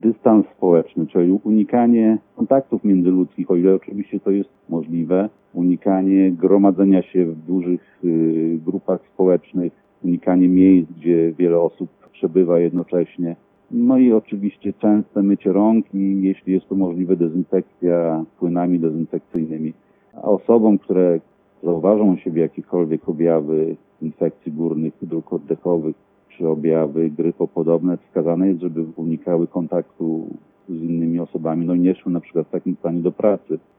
dystans społeczny, czyli unikanie kontaktów międzyludzkich, o ile oczywiście to jest możliwe, unikanie gromadzenia się w dużych grupach społecznych, unikanie miejsc, gdzie wiele osób przebywa jednocześnie. No i oczywiście częste mycie rąk i jeśli jest to możliwe, dezynfekcja płynami dezynfekcyjnymi. A osobom, które zauważą u siebie jakiekolwiek objawy infekcji górnych dróg oddechowych czy objawy grypopodobne, wskazane jest, żeby unikały kontaktu z innymi osobami, no i nie szły na przykład w takim stanie do pracy.